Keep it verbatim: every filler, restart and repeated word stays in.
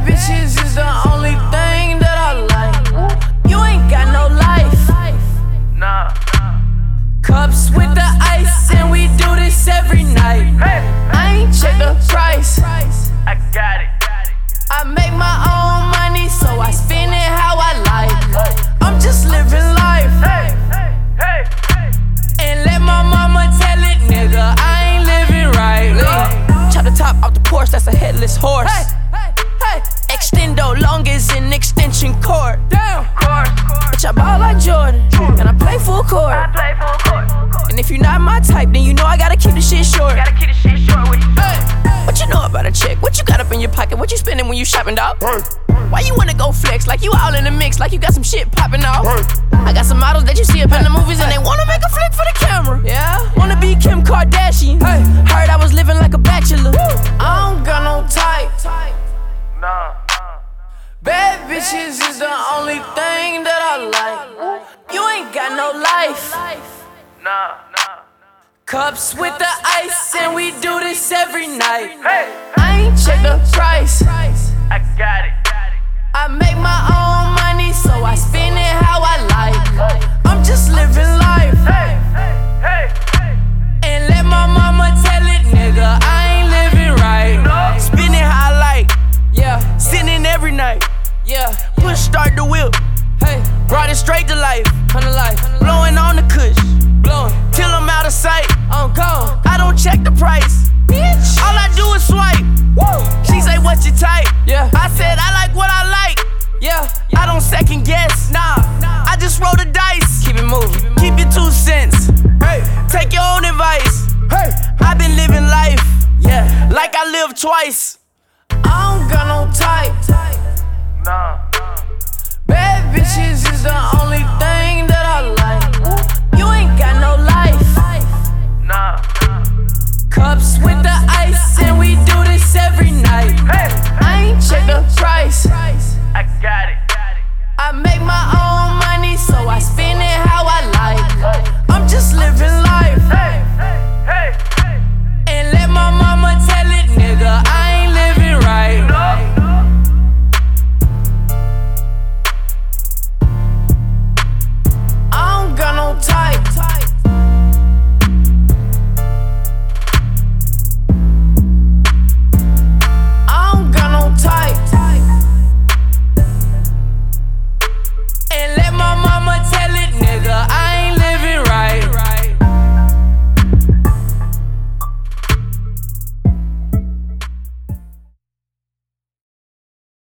bitches is the only thing that I like. You ain't got no life. Nah. Cups with the ice, and we do this every night. I ain't check the price. I got it. I make my own money, so I spend it how I like. I'm just living life. Hey, hey, hey, hey. And let my mama tell it, nigga, I ain't living right. Chop the top off the Porsche, that's a headless horse. Hey, hey, hey. Extendo long as an extension cord. Damn. Course, course. Bitch, I ball like Jordan, and I play full I court. play full court. And if you're not my type, then you know I gotta keep the shit short. Gotta keep the shit short with you. Hey, what you know about a chick? What you got up in your pocket? What you spending when you shopping, dog? Why you wanna go flex like you all in the mix, like you got some shit popping off? I got some models that you see up in the movies and they wanna make a flick for the camera. Yeah, wanna be Kim Kardashian. Hey, heard I was living like a bachelor. I don't got no type. Nah. Bad bitches is the only thing that I like. You ain't got no life. Nah. Nah. Cups with the ice, and we do this every night. Hey, I ain't check the price. I got it. I make my own money, so I spend it how I like. I'm just living life. Hey, hey, hey, hey. And let my mama tell it, nigga, I ain't living right. Spend it how I like. Yeah, sinning every night. Yeah, push start the whip. Hey, brought it straight to life. Come to life. Blowing on the kush. Blowing till I'm out of sight. I'm gone. I don't check the price. Bitch. All I do is swipe. Woo. She say, what's your type? Yeah. I said, I like what I like. Yeah. I don't second guess. Nah. I just roll the dice. Keep it moving. Keep your two cents. Hey. Take your own advice. Hey. I've been living life. Yeah. Like I lived twice. I don't got no type. Nah. Bad bitches is the only thing that I like. You ain't got no life. Nah. Cups with